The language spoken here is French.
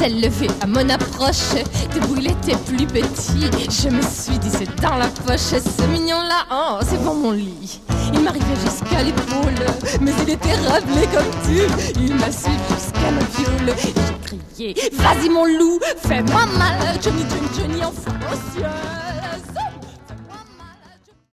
s'est levé à mon approche. Debout il était plus petit. Je me suis dit c'est dans la poche. Ce mignon là, oh c'est pour mon lit. Il m'arrivait jusqu'à l'épaule, mais il était râblé comme tu. Il m'a suivi jusqu'à ma viole. Et j'ai crié, vas-y mon loup, fais-moi mal. Johnny, Johnny, Johnny, enfant au ciel.